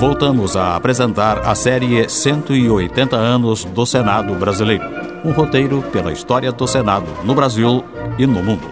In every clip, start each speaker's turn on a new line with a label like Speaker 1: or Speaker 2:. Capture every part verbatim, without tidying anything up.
Speaker 1: voltamos a apresentar a série cento e oitenta anos do Senado Brasileiro. Um roteiro pela história do Senado no Brasil e no mundo.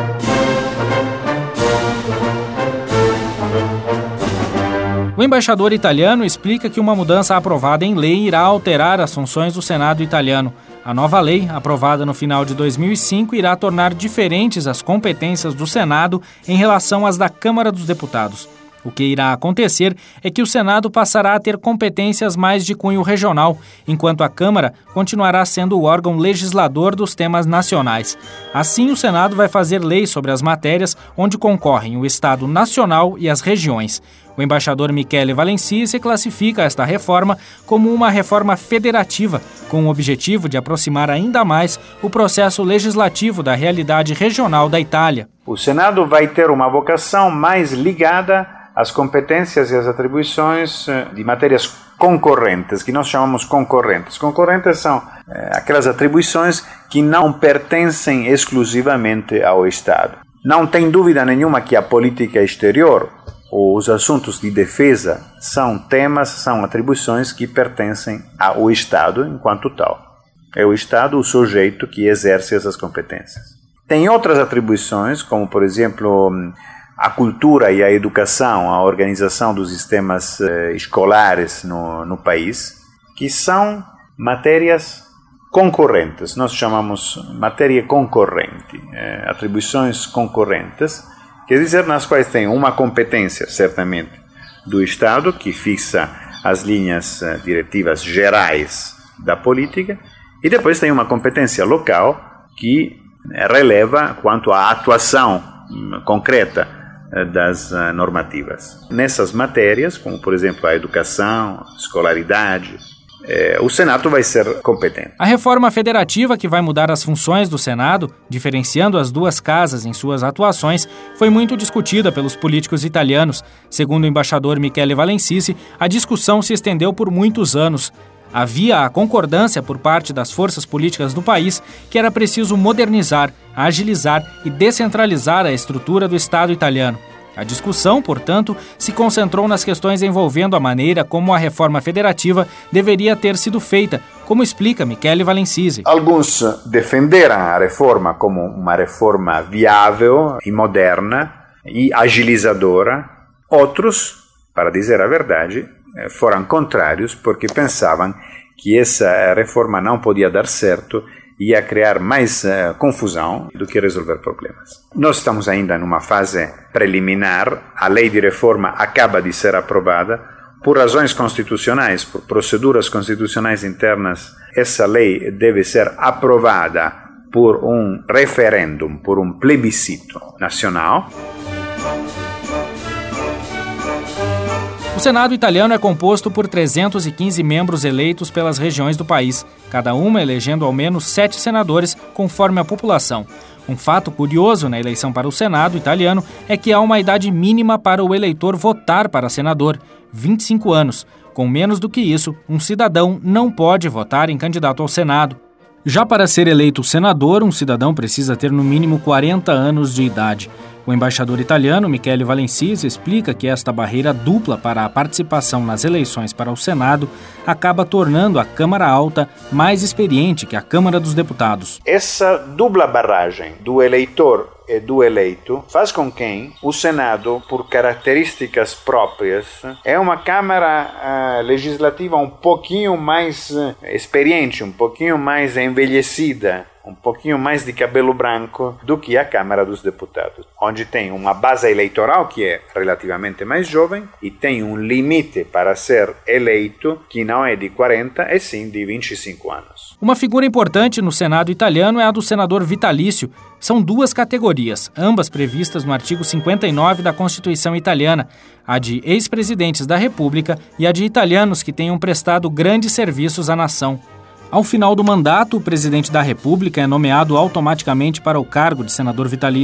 Speaker 2: O embaixador italiano explica que uma mudança aprovada em lei irá alterar as funções do Senado italiano. A nova lei, aprovada no final de dois mil e cinco, irá tornar diferentes as competências do Senado em relação às da Câmara dos Deputados. O que irá acontecer é que o Senado passará a ter competências mais de cunho regional, enquanto a Câmara continuará sendo o órgão legislador dos temas nacionais. Assim, o Senado vai fazer leis sobre as matérias onde concorrem o Estado Nacional e as regiões. O embaixador Michele Valencisi classifica esta reforma como uma reforma federativa, com o objetivo de aproximar ainda mais o processo legislativo da realidade regional da Itália.
Speaker 3: O Senado vai ter uma vocação mais ligada às competências e às atribuições de matérias concorrentes, que nós chamamos concorrentes. Concorrentes são é, aquelas atribuições que não pertencem exclusivamente ao Estado. Não tem dúvida nenhuma que a política exterior ou os assuntos de defesa são temas, são atribuições que pertencem ao Estado enquanto tal. É o Estado o sujeito que exerce essas competências. Tem outras atribuições, como por exemplo a cultura e a educação, a organização dos sistemas eh, escolares no, no país, que são matérias concorrentes. Nós chamamos matéria concorrente, eh, atribuições concorrentes, quer dizer, nas quais tem uma competência, certamente, do Estado, que fixa as linhas eh, diretivas gerais da política, e depois tem uma competência local que eh, releva quanto à atuação hum, concreta das normativas. Nessas matérias, como por exemplo a educação, a escolaridade, eh, o Senado vai ser competente.
Speaker 2: A reforma federativa, que vai mudar as funções do Senado, diferenciando as duas casas em suas atuações, foi muito discutida pelos políticos italianos. Segundo o embaixador Michele Valencisi, a discussão se estendeu por muitos anos. Havia a concordância por parte das forças políticas do país que era preciso modernizar, agilizar e descentralizar a estrutura do Estado italiano. A discussão, portanto, se concentrou nas questões envolvendo a maneira como a reforma federativa deveria ter sido feita, como explica Michele Valencisi.
Speaker 3: Alguns defenderam a reforma como uma reforma viável e moderna e agilizadora. Outros, para dizer a verdade, foram contrários porque pensavam que essa reforma não podia dar certo e ia criar mais uh, confusão do que resolver problemas. Nós estamos ainda numa fase preliminar, a lei de reforma acaba de ser aprovada, por razões constitucionais, por proceduras constitucionais internas, essa lei deve ser aprovada por um referendum, por um plebiscito nacional.
Speaker 2: O Senado italiano é composto por trezentos e quinze membros eleitos pelas regiões do país, cada uma elegendo ao menos sete senadores, conforme a população. Um fato curioso na eleição para o Senado italiano é que há uma idade mínima para o eleitor votar para senador, vinte e cinco anos. Com menos do que isso, um cidadão não pode votar em candidato ao Senado. Já para ser eleito senador, um cidadão precisa ter no mínimo quarenta anos de idade. O embaixador italiano Michele Valencisi explica que esta barreira dupla para a participação nas eleições para o Senado acaba tornando a Câmara Alta mais experiente que a Câmara dos Deputados.
Speaker 3: Essa dupla barragem do eleitor e do eleito faz com que o Senado, por características próprias, é uma Câmara uh, legislativa um pouquinho mais uh, experiente, um pouquinho mais envelhecida, um pouquinho mais de cabelo branco do que a Câmara dos Deputados, onde tem uma base eleitoral que é relativamente mais jovem e tem um limite para ser eleito que não é de quarenta, e sim de vinte e cinco anos.
Speaker 2: Uma figura importante no Senado italiano é a do senador vitalício. São duas categorias, ambas previstas no artigo cinquenta e nove da Constituição italiana, a de ex-presidentes da República e a de italianos que tenham prestado grandes serviços à nação. Ao final do mandato, o presidente da República é nomeado automaticamente para o cargo de senador vitalício.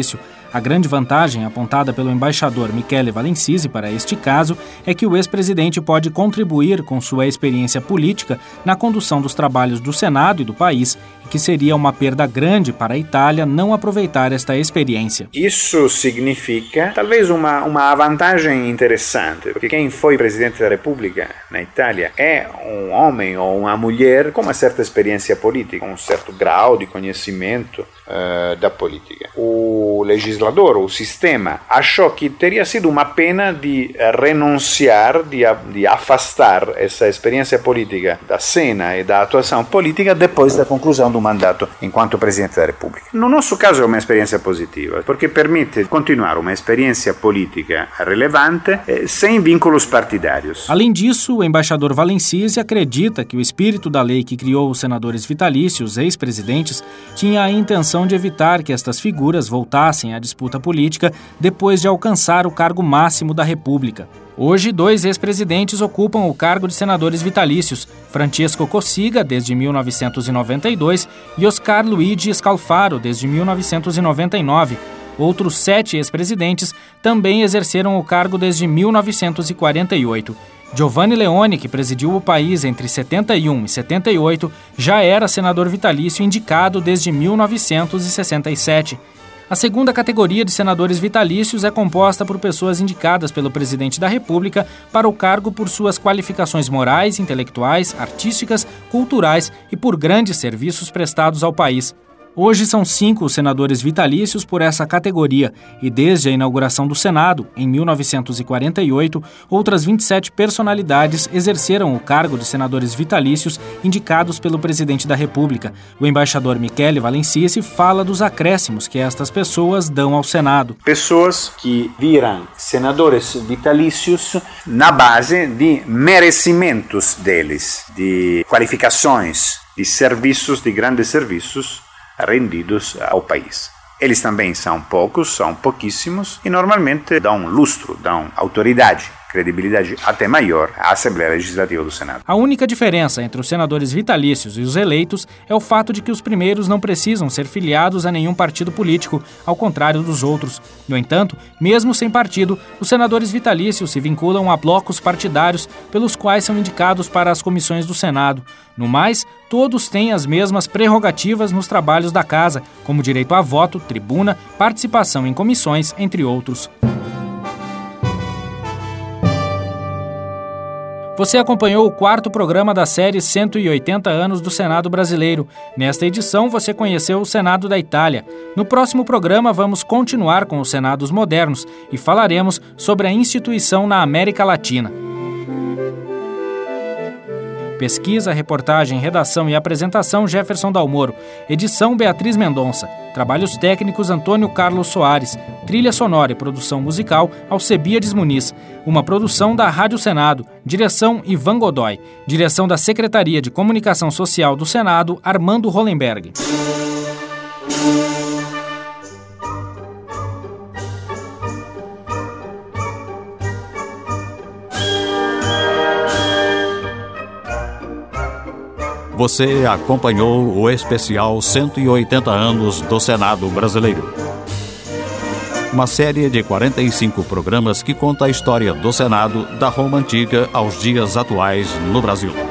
Speaker 2: A grande vantagem apontada pelo embaixador Michele Valencisi para este caso é que o ex-presidente pode contribuir com sua experiência política na condução dos trabalhos do Senado e do país, e que seria uma perda grande para a Itália não aproveitar esta experiência.
Speaker 3: Isso significa talvez uma, uma vantagem interessante, porque quem foi presidente da República na Itália é um homem ou uma mulher com uma certa experiência política, um certo grau de conhecimento uh, da política. O legislador, o sistema, achou que teria sido uma pena de renunciar, de, de afastar essa experiência política da cena e da atuação política depois da conclusão do mandato enquanto presidente da República. No nosso caso é uma experiência positiva, porque permite continuar uma experiência política relevante eh, sem vínculos partidários.
Speaker 2: Além disso, o embaixador Valencisi acredita que o espírito da lei que criou os senadores vitalícios, ex-presidentes, tinha a intenção de evitar que estas figuras voltassem à disputa política depois de alcançar o cargo máximo da República. Hoje, dois ex-presidentes ocupam o cargo de senadores vitalícios, Francesco Cossiga, desde mil novecentos e noventa e dois, e Oscar Luigi Scalfaro, desde mil novecentos e noventa e nove. Outros sete ex-presidentes também exerceram o cargo desde mil novecentos e quarenta e oito. Giovanni Leone, que presidiu o país entre setenta e um e setenta e oito, já era senador vitalício indicado desde mil novecentos e sessenta e sete. A segunda categoria de senadores vitalícios é composta por pessoas indicadas pelo presidente da República para o cargo por suas qualificações morais, intelectuais, artísticas, culturais e por grandes serviços prestados ao país. Hoje são cinco os senadores vitalícios por essa categoria e desde a inauguração do Senado, em mil novecentos e quarenta e oito, outras vinte e sete personalidades exerceram o cargo de senadores vitalícios indicados pelo presidente da República. O embaixador Michele Valencisi fala dos acréscimos que estas pessoas dão ao Senado.
Speaker 3: Pessoas que viram senadores vitalícios na base de merecimentos deles, de qualificações, de serviços, de grandes serviços rendidos ao país. Eles também são poucos, são pouquíssimos e normalmente dão lustro, dão autoridade, credibilidade até maior à Assembleia Legislativa do Senado.
Speaker 2: A única diferença entre os senadores vitalícios e os eleitos é o fato de que os primeiros não precisam ser filiados a nenhum partido político, ao contrário dos outros. No entanto, mesmo sem partido, os senadores vitalícios se vinculam a blocos partidários pelos quais são indicados para as comissões do Senado. No mais, todos têm as mesmas prerrogativas nos trabalhos da Casa, como direito a voto, tribuna, participação em comissões, entre outros. Você acompanhou o quarto programa da série cento e oitenta anos do Senado Brasileiro. Nesta edição, você conheceu o Senado da Itália. No próximo programa, vamos continuar com os Senados modernos e falaremos sobre a instituição na América Latina. Pesquisa, reportagem, redação e apresentação Jefferson Dalmoro. Edição Beatriz Mendonça. Trabalhos técnicos Antônio Carlos Soares. Trilha sonora e produção musical Alcebiades Muniz. Uma produção da Rádio Senado. Direção Ivan Godoy. Direção da Secretaria de Comunicação Social do Senado Armando Hollenberg.
Speaker 1: Você acompanhou o especial cento e oitenta anos do Senado Brasileiro. Uma série de quarenta e cinco programas que conta a história do Senado da Roma Antiga aos dias atuais no Brasil.